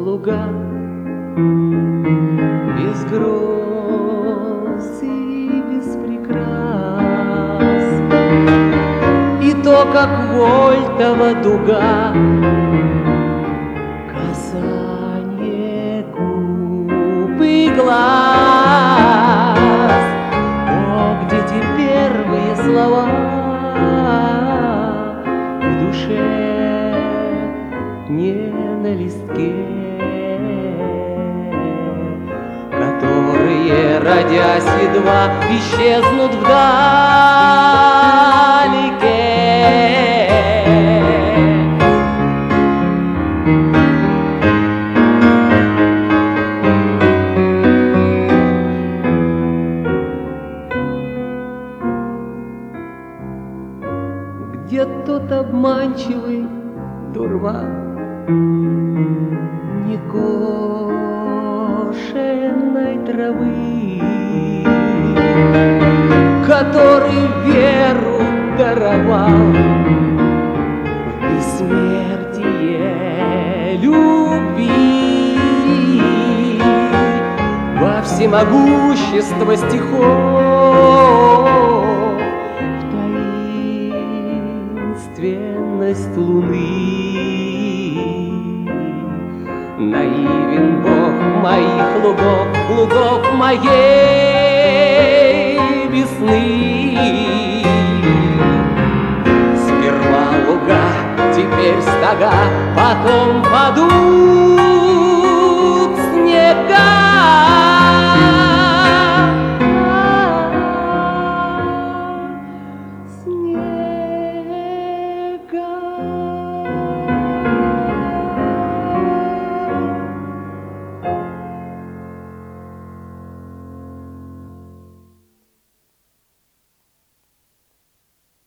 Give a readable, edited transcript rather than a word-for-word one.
луга без гроз и без прикрас, и то, как вольтова дуга, касание губ и глаз. О, где те первые слова в душе, не на листке, которые, родясь, едва исчезнут вдалеке. Где тот обманчивый дурман некошенной травы, который веру даровал в бессмертие любви, во всемогущество стихов, в таинственность луны. Наивен Бог моих лугов, лугов моей весны. Сперва луга, теперь стога, потом подумай.